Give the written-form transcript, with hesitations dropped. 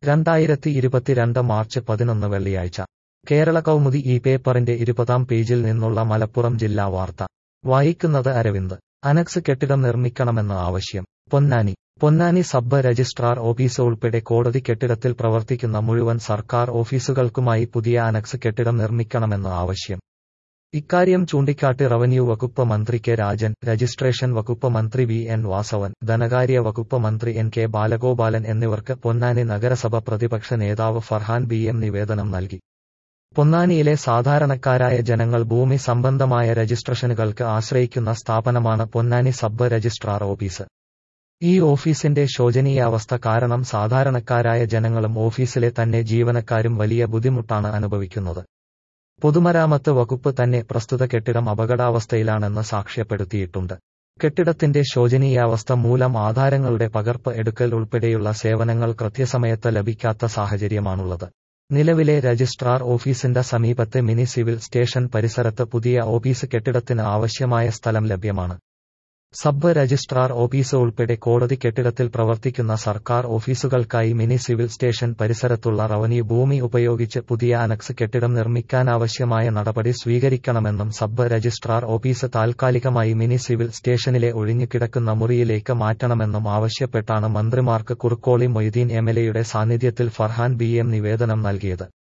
2022 March 11 വെള്ളിയാഴ്ച കേരള കൗമുദി ഈ പേപ്പറിന്റെ 20-ാം പേജിൽ നിന്നുള്ള മലപ്പുറം ജില്ലാ വാർത്ത വായിക്കുന്നത് അരവിന്ദ്. അനക്സ് കെട്ടിടം നിർമ്മിക്കണമെന്ന് ആവശ്യം. പൊന്നാനി സബ് രജിസ്ട്രാർ ഓഫീസ് ഉൾപ്പെടെ കോടതി കെട്ടിടത്തിൽ പ്രവർത്തിക്കുന്ന മുഴുവൻ സർക്കാർ ഓഫീസുകൾക്കുമായി പുതിയ അനക്സ് കെട്ടിടം നിർമ്മിക്കണമെന്ന് ആവശ്യം. ഇക്കാര്യം ചൂണ്ടിക്കാട്ടി റവന്യൂ വകുപ്പ് മന്ത്രി കെ രാജൻ, രജിസ്ട്രേഷൻ വകുപ്പ് മന്ത്രി വി എൻ വാസവൻ, ധനകാര്യ വകുപ്പ് മന്ത്രി എൻ കെ ബാലഗോപാലൻ എന്നിവർക്ക് പൊന്നാനി നഗരസഭ പ്രതിപക്ഷ നേതാവ് ഫർഹാൻ BM നിവേദനം നൽകി. പൊന്നാനിയിലെ സാധാരണക്കാരായ ജനങ്ങൾ ഭൂമി സംബന്ധമായ രജിസ്ട്രേഷനുകൾക്ക് ആശ്രയിക്കുന്ന സ്ഥാപനമാണ് പൊന്നാനി സബ് രജിസ്ട്രാർ ഓഫീസ്. ഈ ഓഫീസിന്റെ ശോചനീയാവസ്ഥ കാരണം സാധാരണക്കാരായ ജനങ്ങളും ഓഫീസിലെ തന്നെ ജീവനക്കാരും വലിയ ബുദ്ധിമുട്ടാണ് അനുഭവിക്കുന്നത്. പൊതുമരാമത്ത് വകുപ്പ് തന്നെ പ്രസ്തുത കെട്ടിടം അപകടാവസ്ഥയിലാണെന്ന് സാക്ഷ്യപ്പെടുത്തിയിട്ടുണ്ട്. കെട്ടിടത്തിന്റെ ശോചനീയാവസ്ഥ മൂലം ആധാരങ്ങളുടെ പകർപ്പ് എടുക്കൽ ഉൾപ്പെടെയുള്ള സേവനങ്ങൾ കൃത്യസമയത്ത് ലഭിക്കാത്ത സാഹചര്യമാണുള്ളത്. നിലവിലെ രജിസ്ട്രാർ ഓഫീസിന്റെ സമീപത്തെ മിനി സിവിൽ സ്റ്റേഷൻ പരിസരത്ത് പുതിയ ഓഫീസ് കെട്ടിടത്തിന് ആവശ്യമായ സ്ഥലം ലഭ്യമാണ്. സബ് രജിസ്ട്രാർ ഓഫീസ് ഉൾപ്പെടെ കോടതി കെട്ടിടത്തിൽ പ്രവർത്തിക്കുന്ന സർക്കാർ ഓഫീസുകൾക്കായി മിനി സിവിൽ സ്റ്റേഷൻ പരിസരത്തുള്ള റവന്യൂ ഭൂമി ഉപയോഗിച്ച് പുതിയ അനക്സ് കെട്ടിടം നിർമ്മിക്കാനാവശ്യമായ നടപടി സ്വീകരിക്കണമെന്നും സബ് രജിസ്ട്രാർ ഓഫീസ് താൽക്കാലികമായി മിനി സിവിൽ സ്റ്റേഷനിലെ ഒഴിഞ്ഞുകിടക്കുന്ന മുറിയിലേക്ക് മാറ്റണമെന്നും ആവശ്യപ്പെട്ടാണ് മന്ത്രിമാർക്ക് കുറുക്കോളി മൊയ്തീൻ MLA യുടെ സാന്നിധ്യത്തിൽ ഫർഹാൻ BM നിവേദനം നൽകിയത്.